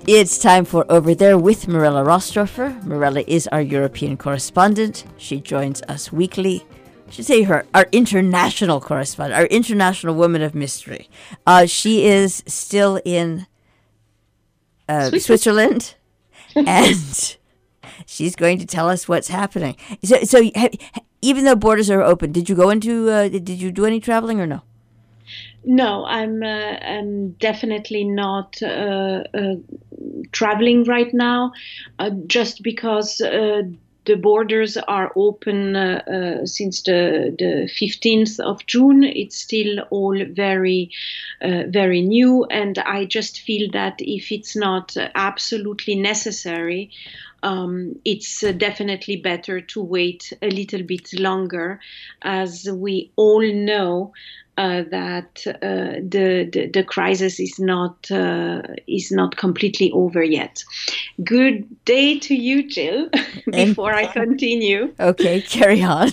It's time for Over There with Mirella Rostrofer. Mirella is our European correspondent. She joins us weekly. I should say our international correspondent, our international woman of mystery. She is still in Switzerland, and she's going to tell us what's happening. So even though borders are open, did you do any traveling or no? No, I'm definitely not traveling right now, just because the borders are open since the 15th of June. It's still all very new, and I just feel that if it's not absolutely necessary, it's definitely better to wait a little bit longer, as we all know that the crisis is not completely over yet. Good day to you, Jill. Before I continue, okay, carry on.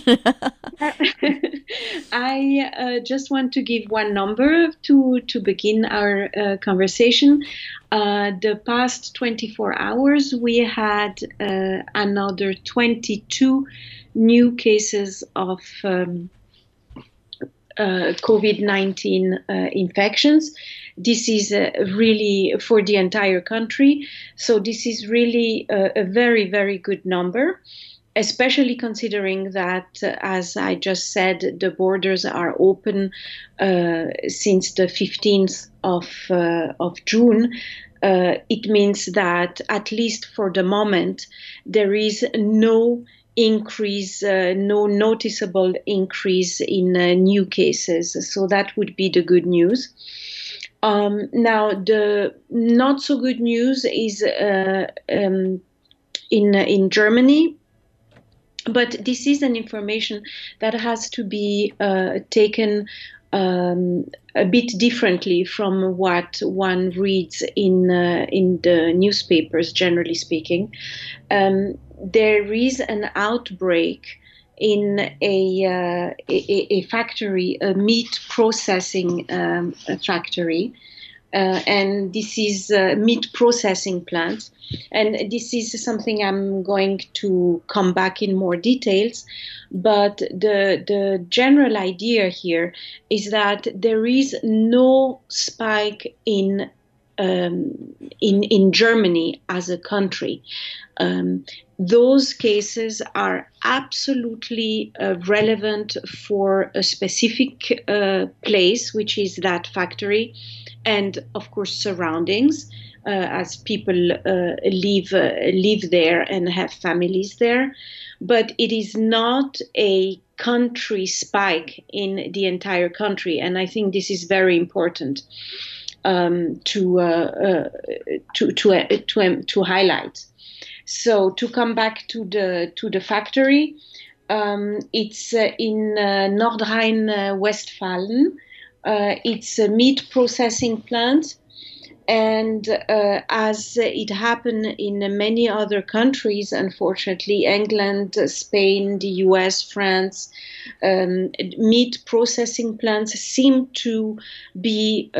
I just want to give one number to begin our conversation. The past 24 hours, we had another 22 new cases of COVID-19 infections. This is really for the entire country. So this is really a very, very good number, especially considering that, as I just said, the borders are open since the 15th of June. It means that, at least for the moment, there is no noticeable increase in new cases. So that would be the good news. Now, the not so good news is in Germany. But this is an information that has to be taken a bit differently from what one reads in the newspapers, generally speaking. There is an outbreak in a factory, a meat processing factory, and this is a meat processing plant. And this is something I'm going to come back in more details. But the general idea here is that there is no spike in Germany as a country. Those cases are absolutely relevant for a specific place, which is that factory, and of course surroundings, as people live there and have families there. But it is not a country spike in the entire country, and I think this is very important to highlight. So to come back to the factory, it's in Nordrhein-Westfalen. It's a meat processing plant, and as it happened in many other countries, unfortunately, England, Spain, the US, France, meat processing plants seem to be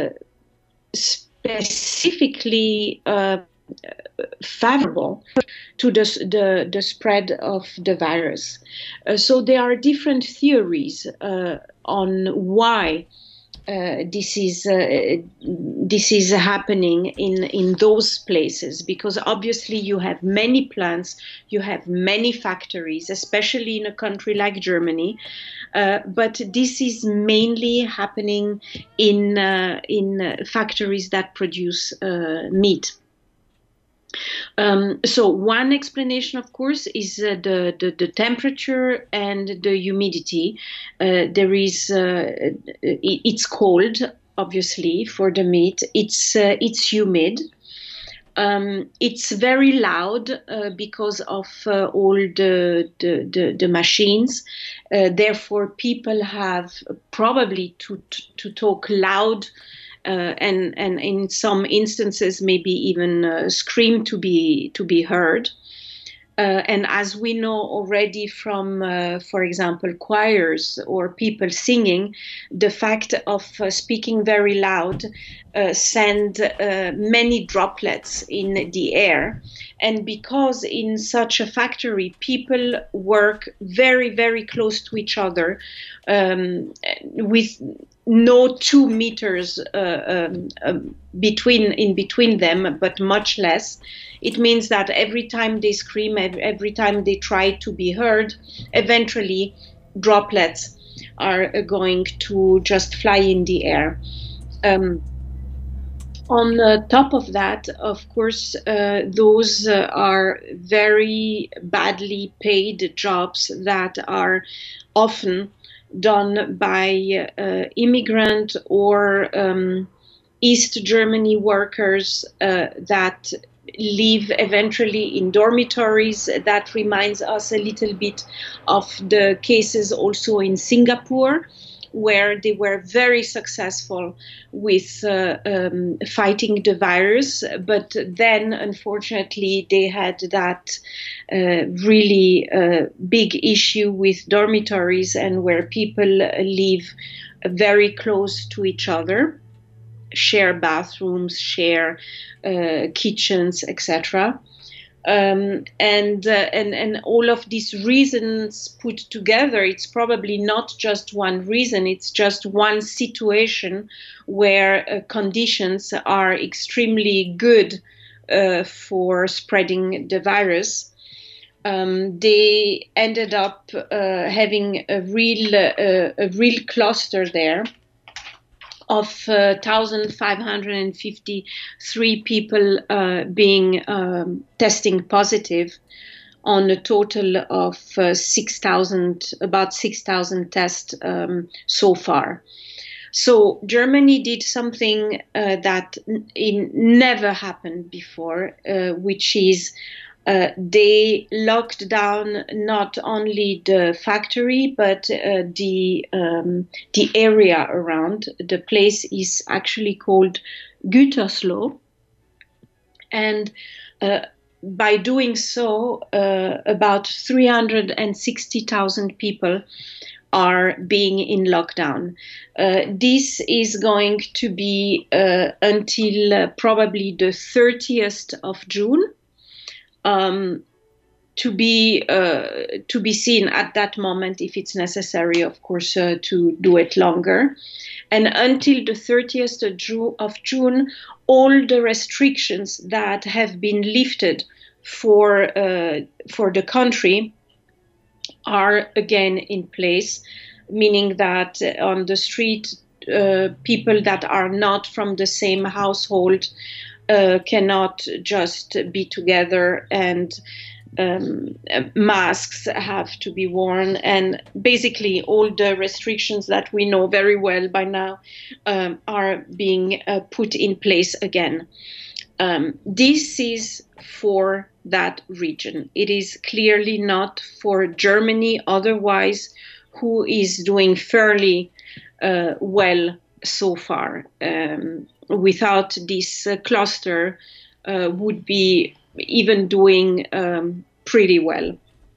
specifically favorable to the spread of the virus. So there are different theories on why this is happening in those places, because obviously you have many plants, you have many factories, especially in a country like Germany. But this is mainly happening in factories that produce meat. So one explanation, of course, is the temperature and the humidity. It's cold, obviously, for the meat. It's humid. It's very loud because of all the machines. Therefore, people have probably to talk loud. And in some instances maybe even scream to be heard. And as we know already from, for example, choirs or people singing, the fact of speaking very loud send many droplets in the air. And because in such a factory, people work very, very close to each other, with no 2 meters in between them, but much less. It means that every time they scream, every time they try to be heard, eventually droplets are going to just fly in the air. On top of that, of course, those are very badly paid jobs that are often done by immigrant or East Germany workers that live eventually in dormitories. That reminds us a little bit of the cases also in Singapore, where they were very successful with fighting the virus. But then, unfortunately, they had that really big issue with dormitories and where people live very close to each other, share bathrooms, share kitchens, etc. And all of these reasons put together, it's probably not just one reason, it's just one situation where conditions are extremely good for spreading the virus. They ended up having a real cluster there of 1,553 people being testing positive on a total of about 6,000 tests so far. So Germany did something that never happened before, which is they locked down not only the factory but the area around. The place is actually called Gütersloh, and by doing so, about 360,000 people are being in lockdown. This is going to be until probably the 30th of June. To be seen at that moment if it's necessary, of course, to do it longer. And until the 30th of June, all the restrictions that have been lifted for the country are again in place, meaning that on the street, people that are not from the same household cannot just be together, and masks have to be worn, and basically all the restrictions that we know very well by now are being put in place again. This is for that region. It is clearly not for Germany otherwise, who is doing fairly well so far. Without this cluster, would be even doing pretty well.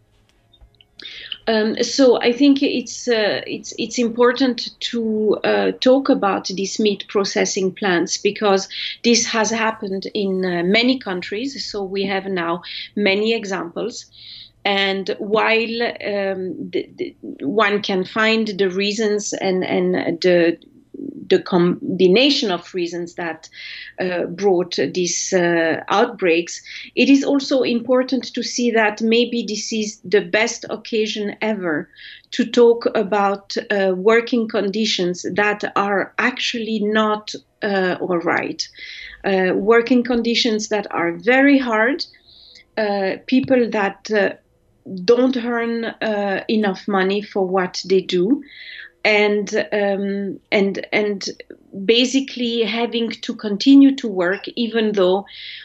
So I think it's important to talk about these meat processing plants, because this has happened in many countries. So we have now many examples. And while one can find the reasons and the combination of reasons that brought these outbreaks, it is also important to see that maybe this is the best occasion ever to talk about working conditions that are actually not all right. Working conditions that are very hard, people that don't earn enough money for what they do. And basically having to continue to work even though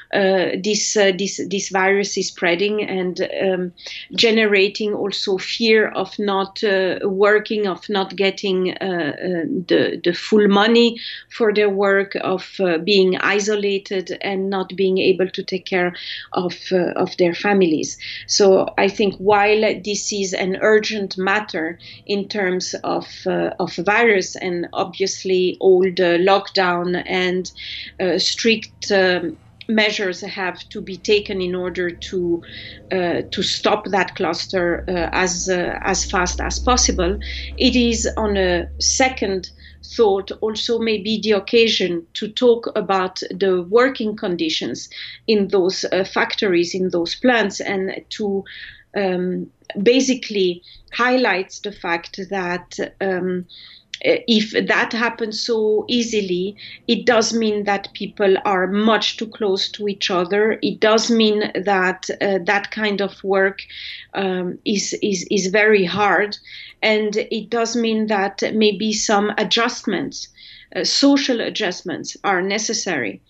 this virus is spreading, and generating also fear of not working, of not getting the full money for their work, of being isolated and not being able to take care of their families. So I think while this is an urgent matter in terms of virus, and obviously all the lockdown and strict measures have to be taken in order to stop that cluster as fast as possible, it is on a second thought also maybe the occasion to talk about the working conditions in those factories, in those plants, and to basically highlight the fact that if that happens so easily, it does mean that people are much too close to each other. It does mean that that kind of work is very hard, and it does mean that maybe some adjustments, social adjustments, are necessary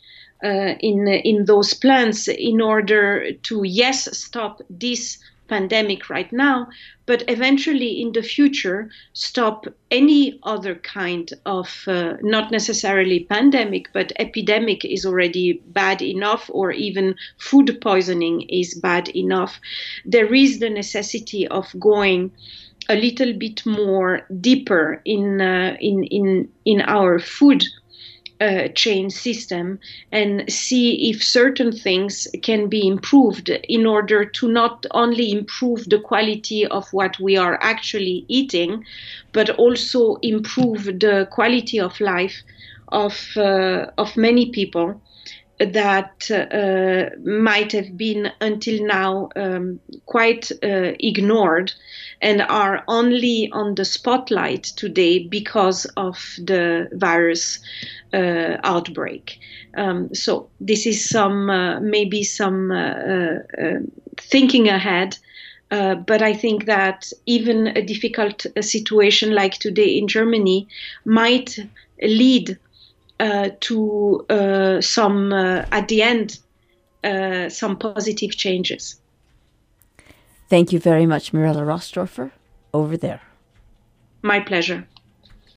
in those plans in order to, yes, stop this pandemic right now, but eventually in the future stop any other kind of not necessarily pandemic, but epidemic is already bad enough, or even food poisoning is bad enough. There is the necessity of going a little bit more deeper in our food chain system, and see if certain things can be improved in order to not only improve the quality of what we are actually eating, but also improve the quality of life of many people that might have been until now quite ignored, and are only on the spotlight today because of the virus outbreak. So this is some maybe some thinking ahead. But I think that even a difficult situation like today in Germany might lead to some, at the end, some positive changes. Thank you very much, Mirella Rossdorfer. Over there. My pleasure.